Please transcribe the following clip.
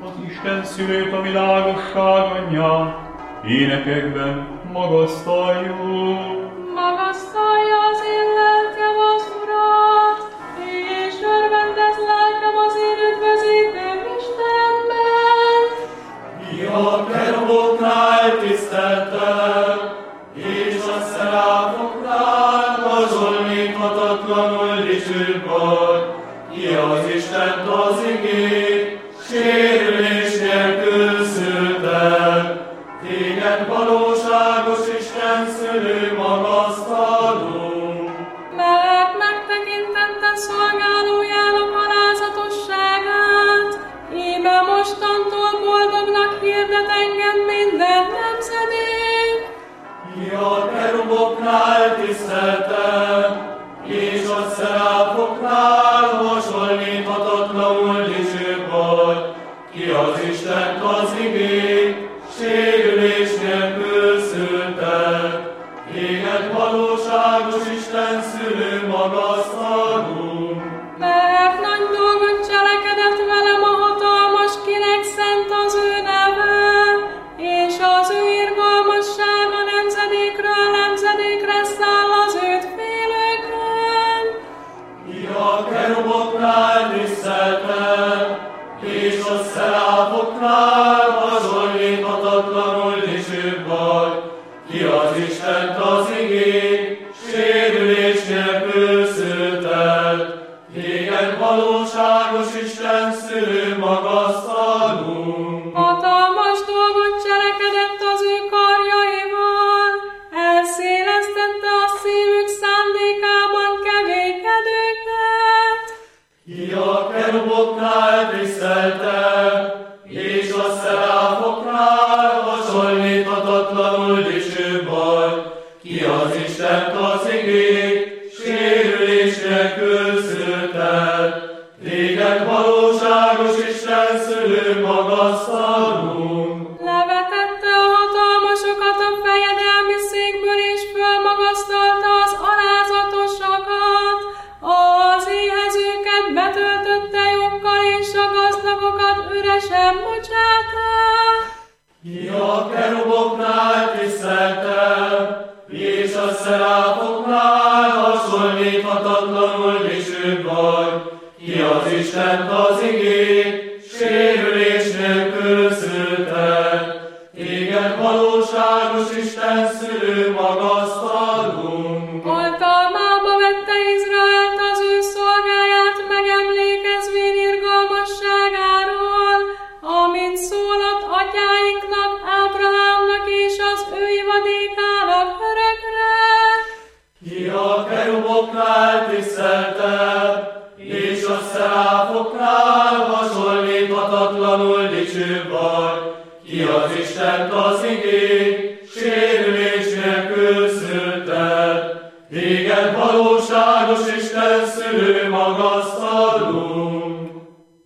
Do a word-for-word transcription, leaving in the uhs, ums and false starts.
az Isten szülőt, a világosság anyját, énekekben magasztaljuk. Magasztalja az én lelkem az Urat, és örvendez lelkem az én üdvözítőm Istenben. A keruboknál tiszteltelek, és a szeráfoknál hasonlíthatatlanul dicsőbb vagy. Ki az Istent az igét, sérülés nélkül szültek. Téged valóságos Isten szülő magasztalunk. Mert megtekintette szolgálójának alázatosságát, íme mostantól boldognak hirdet engem minden nemzedék. Ki a keruboknál tiszteltem, és a szeráfoknál hasonlíthatatlanul dicsőbb vagy. Ki az Istent az igét, sérülés nélkül szültek. Téged valóságos Isten szülő magasztalunk. Mert nagy dolgot cselekedett velem a hatalmas, kinek szent az ő neve, és az ő irgalmassága nemzedékről nemzedékre száll az őt félőkön. Ki a keruboknál tiszteltem, és a szeráfoknál hasonlíthatatlanul dicsőbb vagy. Ki az Istent az igét, sérülés nélkül szültek. Téged valóságos Isten szülő magasztalunk. Hatalmas dolgot cselekedett az ő karjaival, elszélesztette a szívük szándékában kegyékedőket. Ki a keruboknál tiszteltem, és a szeráfoknál hasonlíthatatlanul dicsőbb vagy. Ki az Istent az igét, sérülés nélkül szültek. Téged valóságos Isten szülő magasztalunk. Levetette a hatalmasokat a fejedelmi székből, és fölmagasztalta az alázatosakat. Az éhezőket betöltötte joggal, és a gazdagokat üresen bocsátta. Ki a keruboknál tiszteltem, és a szeráfoknál hasonlíthatatlanul dicsőbb vagy. Ki az Istent az igét, sérülés nélkül szültek. Téged valóságos Isten szülő magasztalunk. Oltalmába vette Izraelt az ő szolgáját, megemlékezvén irgalmasságáról, amit szólott atyáinknak, Ábrahámnak és az ő ivadékának örökre. Ki a keruboknál tiszteltem, és a szeráfoknál